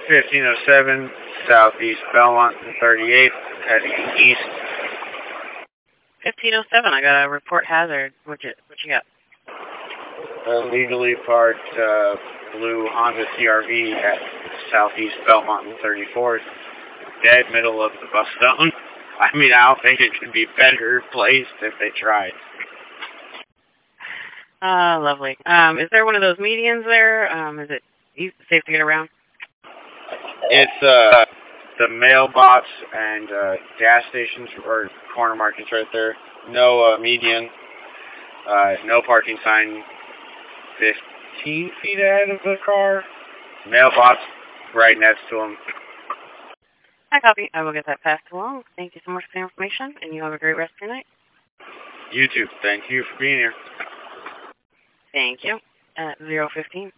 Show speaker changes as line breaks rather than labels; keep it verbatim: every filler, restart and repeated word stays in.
fifteen oh seven, Southeast Belmont and thirty-eighth, heading east.
fifteen oh seven, I got a report hazard. What you, what you got?
Illegally parked uh, blue Honda C R V at Southeast Belmont and thirty-fourth, dead middle of the bus zone. I mean, I don't think it could be better placed if they tried.
Ah, uh, lovely. Um, is there one of those medians there? Um, is it easy, safe to get around?
It's uh, the mailbox and uh, gas stations or corner markets right there. No uh, median. Uh, no parking sign. Fifteen feet ahead of the car. Mailbox right next to them.
I copy. I will get that passed along. Thank you so much for the information, and you have a great rest of your night.
You too. Thank you for being here.
Thank you. At zero fifteen.